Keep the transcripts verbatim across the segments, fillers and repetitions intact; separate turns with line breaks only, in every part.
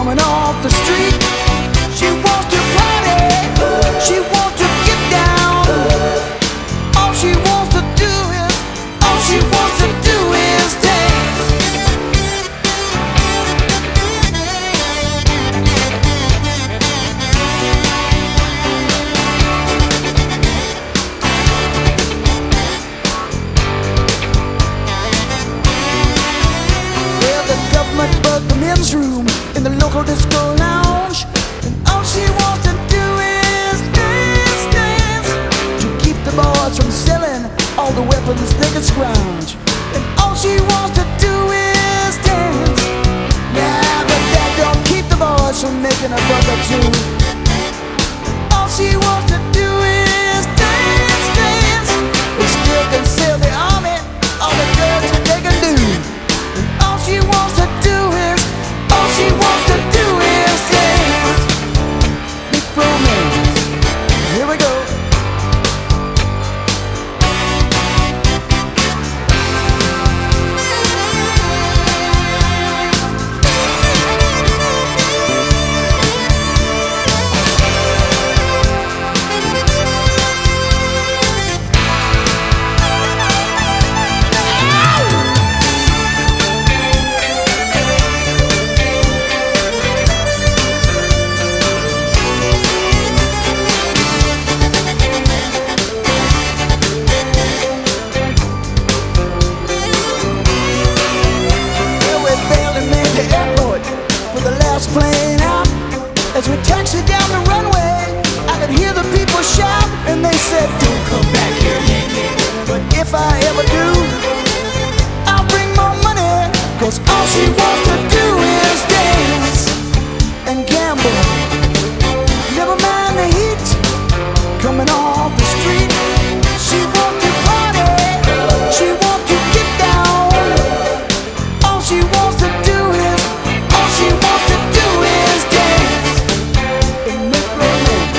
coming off the street. She wants to party, she wants to get down. All she wants to do is, all she wants to do is dance. Well, the government bugged the men's room in the local disco lounge, and all she wants to do is dance, dance, to keep the boys from selling all the weapons they can scrounge. And all she wants to do is dance. Yeah, but that don't keep the boys from making a buck or two. All she wants to do is dance, dance. They still can sell the army all the drugs that they can do. And all she wants to do is, all she wants to do is dance. Big romance. Here we go. Plane out as we taxi down the runway. I could hear the people shout, and they said, "Don't come back here, Yankee." But if I ever do, I'll bring more money, 'cause all she wants to do is dance and gamble. Never mind the heat coming off the street. She wants to party, she wants to get down. All she wants to do is, all she wants to do is dance and make romance.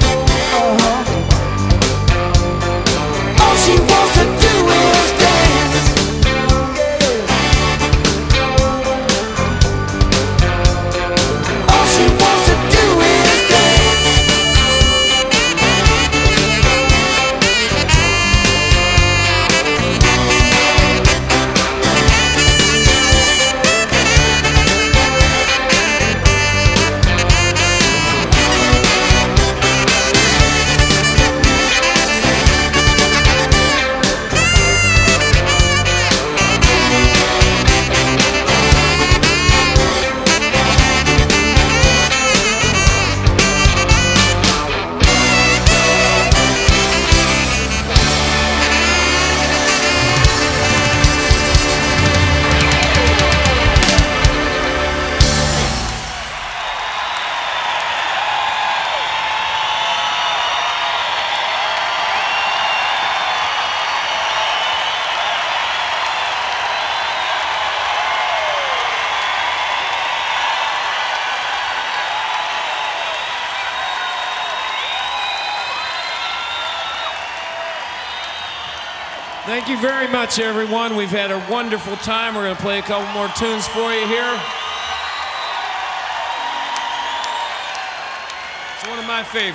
Uh-huh. All she wants to do is dance. Yeah. All she wants to do is dance.
Thank you very much, everyone. We've had a wonderful time. We're going to play a couple more tunes for you here. It's one of my favorites.